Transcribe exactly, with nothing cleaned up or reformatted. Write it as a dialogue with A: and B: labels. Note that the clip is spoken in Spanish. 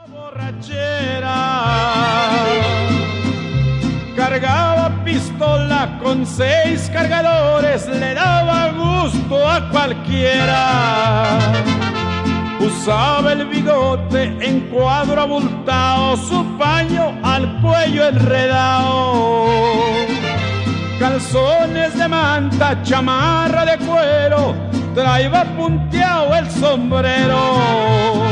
A: Borrachera, cargaba pistola con seis cargadores, le daba gusto a cualquiera. Usaba el bigote en cuadro abultado, su paño al cuello enredado, calzones de manta, chamarra de cuero, traía punteado el sombrero.